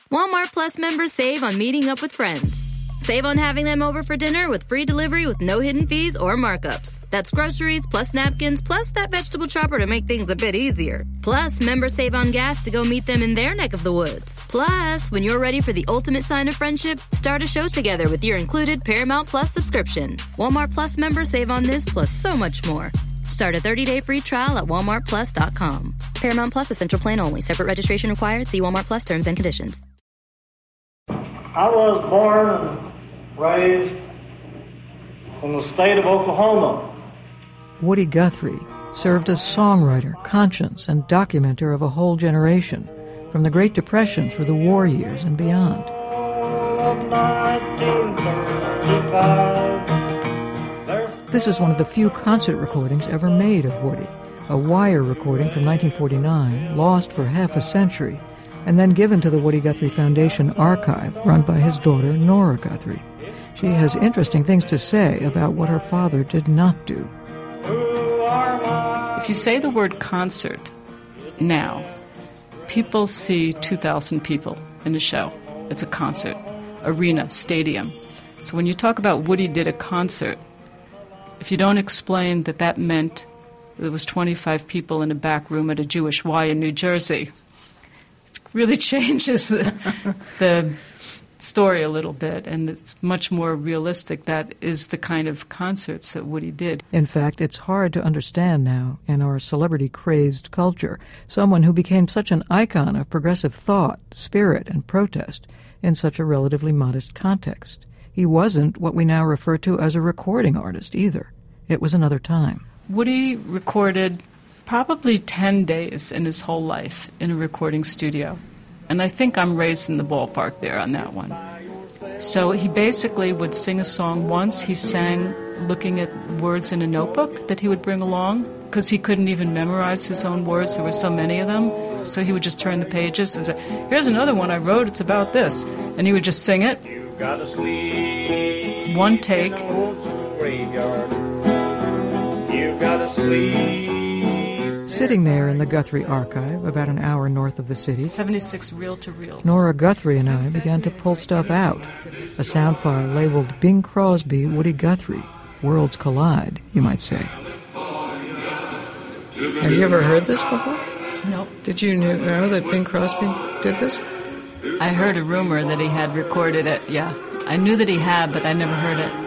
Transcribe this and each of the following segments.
Walmart Plus members save on meeting up with friends. Save on having them over for dinner with free delivery with no hidden fees or markups. That's groceries, plus napkins, plus that vegetable chopper to make things a bit easier. Plus, members save on gas to go meet them in their neck of the woods. Plus, when you're ready for the ultimate sign of friendship, start a show together with your included Paramount Plus subscription. Walmart Plus members save on this plus so much more. Start a 30-day free trial at walmartplus.com. Paramount Plus Essential Plan only. Separate registration required. See Walmart Plus terms and conditions. I was born and raised in the state of Oklahoma. Woody Guthrie served as songwriter, conscience, and documenter of a whole generation, from the Great Depression through the war years and beyond. This is one of the few concert recordings ever made of Woody, a wire recording from 1949, lost for half a century, and then given to the Woody Guthrie Foundation archive, run by his daughter, Nora Guthrie. She has interesting things to say about what her father did not do. If you say the word concert now, people see 2,000 people in a show. It's a concert, arena, stadium. So when you talk about Woody did a concert, if you don't explain that that meant there was 25 people in a back room at a Jewish Y in New Jersey, it really changes the story a little bit, and it's much more realistic. That is the kind of concerts that Woody did. In fact, it's hard to understand now in our celebrity-crazed culture, someone who became such an icon of progressive thought, spirit, and protest in such a relatively modest context. He wasn't what we now refer to as a recording artist either. It was another time. Woody recorded probably 10 days in his whole life in a recording studio. And I think I'm raised in the ballpark there on that one. So he basically would sing a song once. He sang looking at words in a notebook that he would bring along because he couldn't even memorize his own words. There were so many of them. So he would just turn the pages and say, here's another one I wrote. It's about this. And he would just sing it. You've got to sleep. One take. You've got to sleep. Sitting there in the Guthrie archive, about an hour north of the city, 76 reel-to-reels. Nora Guthrie and I began to pull stuff out. A sound file labeled Bing Crosby, Woody Guthrie. Worlds collide, you might say. Have you ever heard this before? No. Did you know that Bing Crosby did this? I heard a rumor that he had recorded it, yeah. I knew that he had, but I never heard it.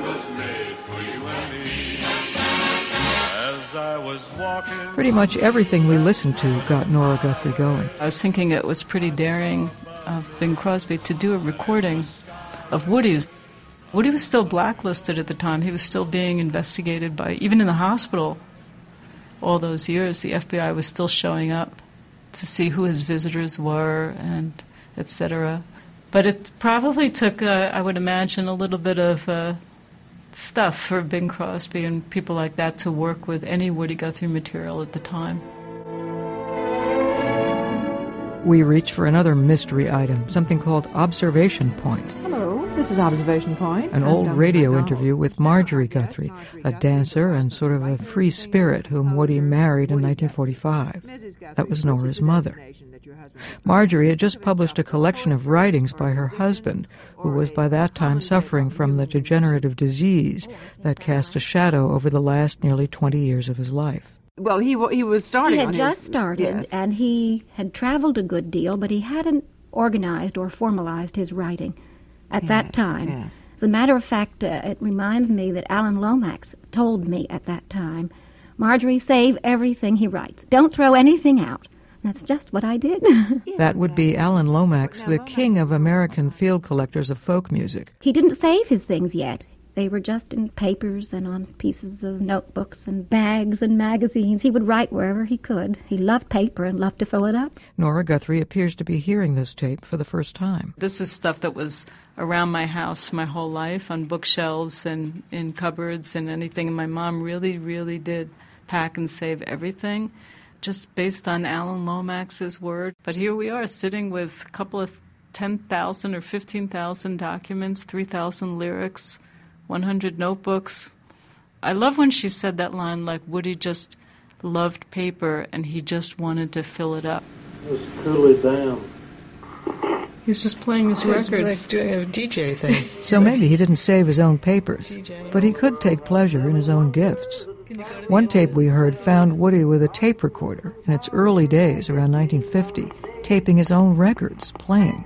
Pretty much everything we listened to got Nora Guthrie going. I was thinking it was pretty daring of Bing Crosby to do a recording of Woody's. Woody was still blacklisted at the time. He was still being investigated by, even in the hospital all those years, the FBI was still showing up to see who his visitors were and etc. But it probably took, I would imagine, a little bit of stuff for Bing Crosby and people like that to work with any Woody Guthrie material at the time. We reach for another mystery item, something called Observation Point. Hello, this is Observation Point. An old radio interview with Marjorie Guthrie, a dancer and sort of a free spirit whom Woody married in 1945. That was Nora's mother. Marjorie had just published a collection of writings by her husband, who was by that time suffering from the degenerative disease that cast a shadow over the last nearly 20 years of his life. Well, he was starting. He had just started, yes. And he had traveled a good deal, but he hadn't organized or formalized his writing at that time. Yes. As a matter of fact, it reminds me that Alan Lomax told me at that time, Marjorie, save everything he writes. Don't throw anything out. That's just what I did. That would be Alan Lomax, the king of American field collectors of folk music. He didn't save his things yet. They were just in papers and on pieces of notebooks and bags and magazines. He would write wherever he could. He loved paper and loved to fill it up. Nora Guthrie appears to be hearing this tape for the first time. This is stuff that was around my house my whole life, on bookshelves and in cupboards and anything. And my mom really, really did pack and save everything, just based on Alan Lomax's word. But here we are sitting with a couple of 10,000 or 15,000 documents, 3,000 lyrics, 100 notebooks. I love when she said that line, like Woody just loved paper and he just wanted to fill it up. It was truly damned. He's just playing his records. It's like doing a DJ thing. So maybe he didn't save his own papers, but he could take pleasure in his own gifts. One tape we heard found Woody with a tape recorder in its early days, around 1950, taping his own records, playing.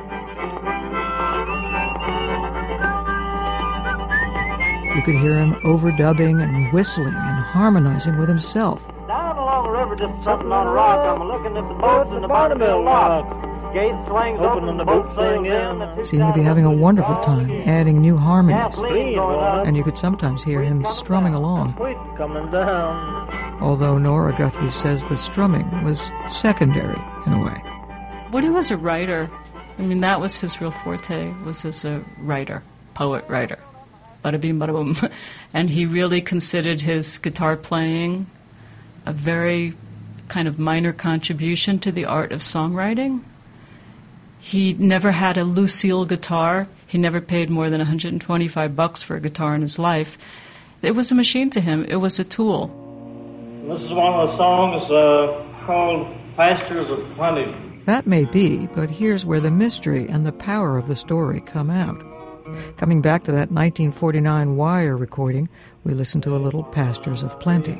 You could hear him overdubbing and whistling and harmonizing with himself. Down along the river, just something on a rock. I'm looking at the boats in the bottom of the lock. Gate swings open and the boat sails in. Seemed to be having a wonderful time, adding new harmonies. And you could sometimes hear him strumming along. Coming down. Although Nora Guthrie says the strumming was secondary in a way. Woody was a writer. I mean, that was his real forte, was as a writer, poet-writer. Bada bing, bada boom. And he really considered his guitar playing a very kind of minor contribution to the art of songwriting. He never had a Lucille guitar. He never paid more than $125 for a guitar in his life. It was a machine to him. It was a tool. This is one of the songs called Pastures of Plenty. That may be, but here's where the mystery and the power of the story come out. Coming back to that 1949 Wire recording, we listen to a little Pastures of Plenty.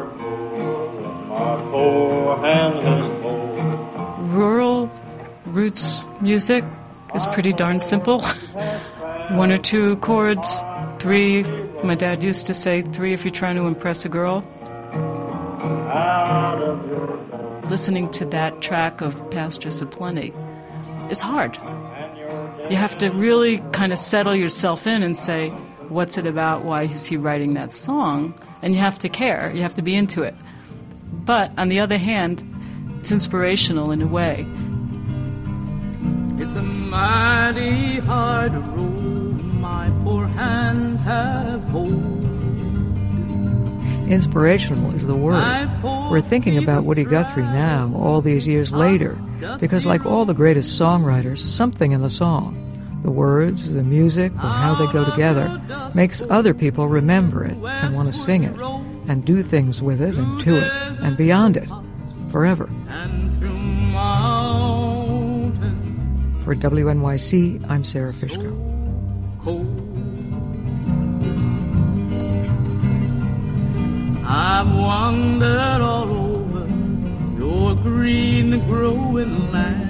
Rural roots music is pretty darn simple. 1 or 2 chords, 3. My dad used to say 3 if you're trying to impress a girl. Listening to that track of Pastures of Plenty is hard. You have to really kind of settle yourself in and say, what's it about? Why is he writing that song? And you have to care. You have to be into it. But on the other hand, it's inspirational in a way. It's a mighty hard road my poor hands have hold. Inspirational is the word. We're thinking about Woody Guthrie now, all these years later, because like all the greatest songwriters, something in the song, the words, the music, or how they go together, makes other people remember it and want to sing it, and do things with it and to it, and beyond it, forever. For WNYC, I'm Sarah Fishko. I've wandered all over your green growing land.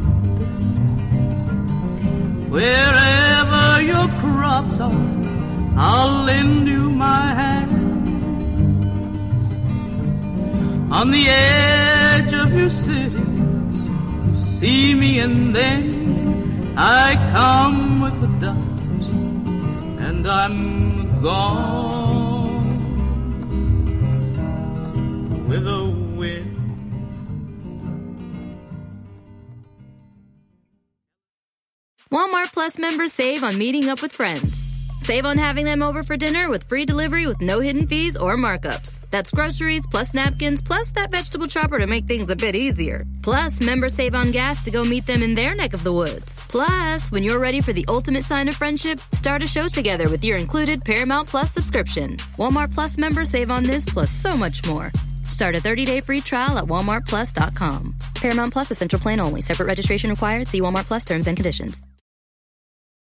Wherever your crops are, I'll lend you my hands. On the edge of your cities, you see me and then I come with the dust and I'm gone. With a wind. Walmart Plus members save on meeting up with friends. Save on having them over for dinner with free delivery with no hidden fees or markups. That's groceries plus napkins plus that vegetable chopper to make things a bit easier. Plus, members save on gas to go meet them in their neck of the woods. Plus, when you're ready for the ultimate sign of friendship, start a show together with your included Paramount Plus subscription. Walmart Plus members save on this plus so much more. Start a 30-day free trial at walmartplus.com. Paramount Plus Essential Plan only. Separate registration required. See Walmart Plus terms and conditions.